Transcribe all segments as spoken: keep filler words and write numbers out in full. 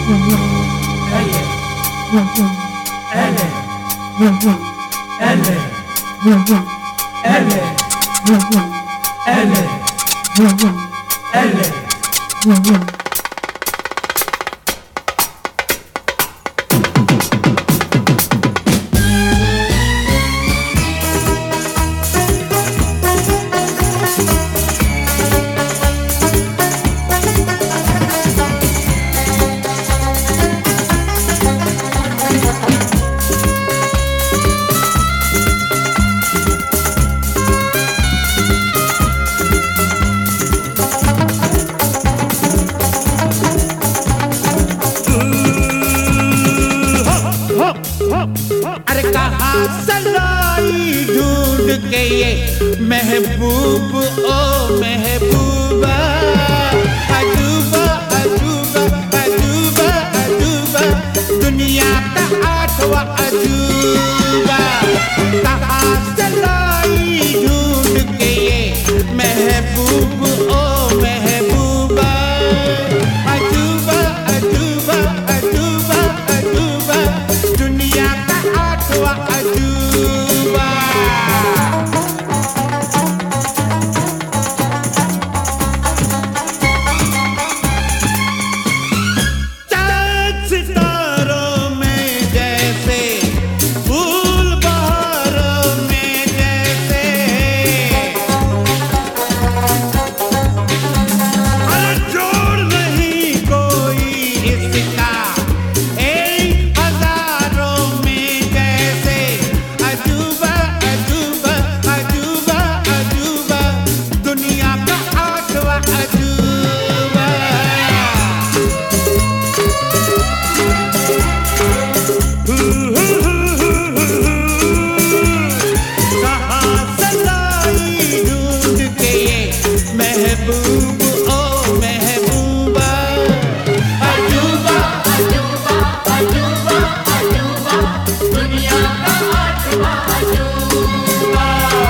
अरे कहाँ से लाई ढूंढ के ये महबूब ओ महबूबा, अजूबा अजूबा अजूबा अजूबा, दुनिया का आठवां अजूबा। कहाँ से लाई ढूंढ के ये महबूब ओ महबूबा, अजूबा अजूबा अजूबा अजूबा, दुनिया का आठवां अजूबा। चाँद सितारों में जैसे, फूल बहारों में जैसे, अरे जोड़ नहीं कोई इसका एक हजारों में जैसे। अजूबा अजूबा अजूबा अजूबा, दुनिया का आठवां अजूबा। कहाँ से लाई ढूंढ के ये महबूब ओ महबूबा, अजूबा अजूबा अजूबा अजूबा, दुनिया का आठवां अजूबा।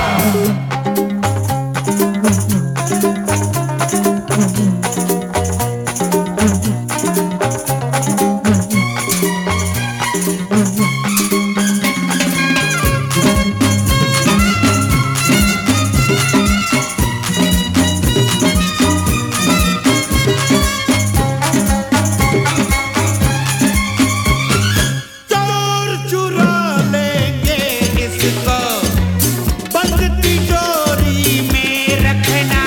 चोर चुरा लेंगे इसको, बंद तिजोरी में रखना।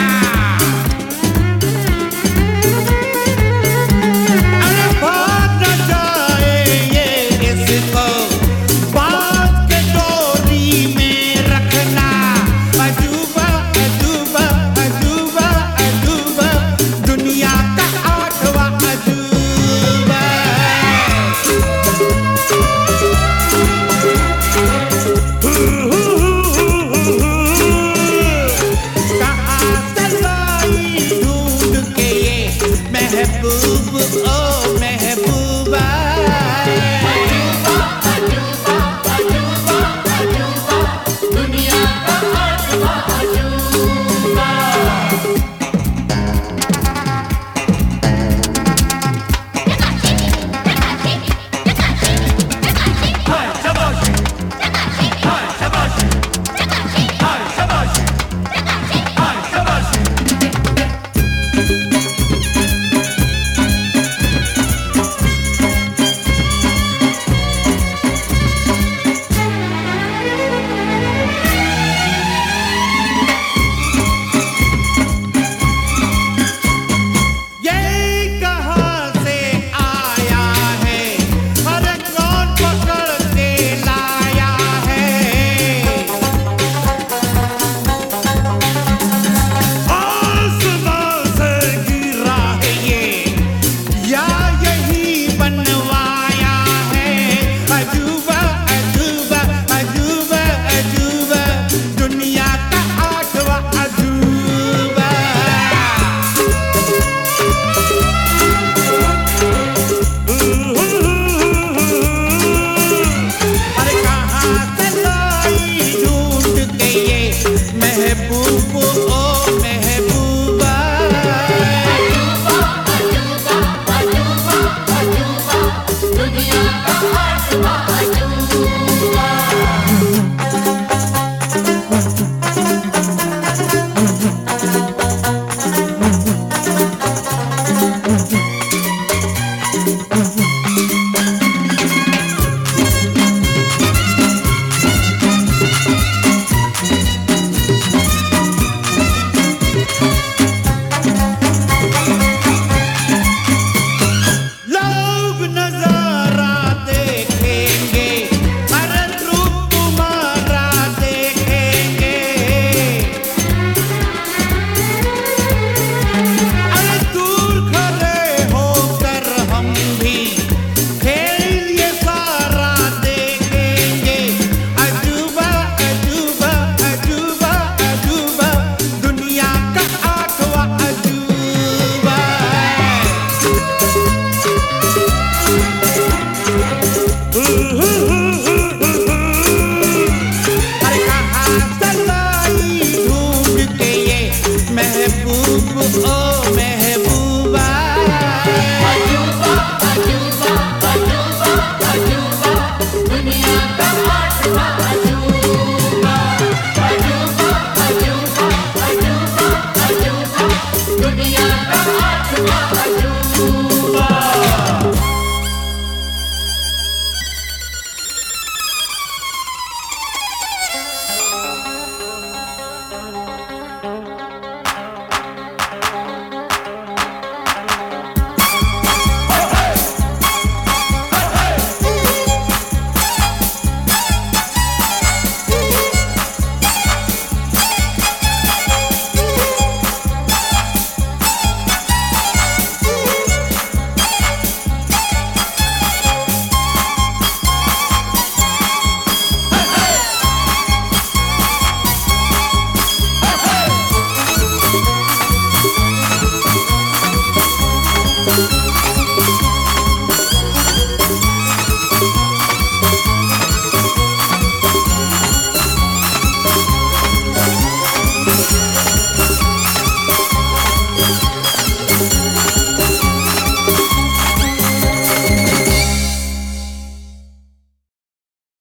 अरे भाग न जाए ये इसको, बांध के डोरी में रखना। अजूबा अजूबा अजूबा अजूबा, दुनिया का आठवां अजूबा। कहाँ से लाई ढूंढ के ये महबूब ओ महबूब,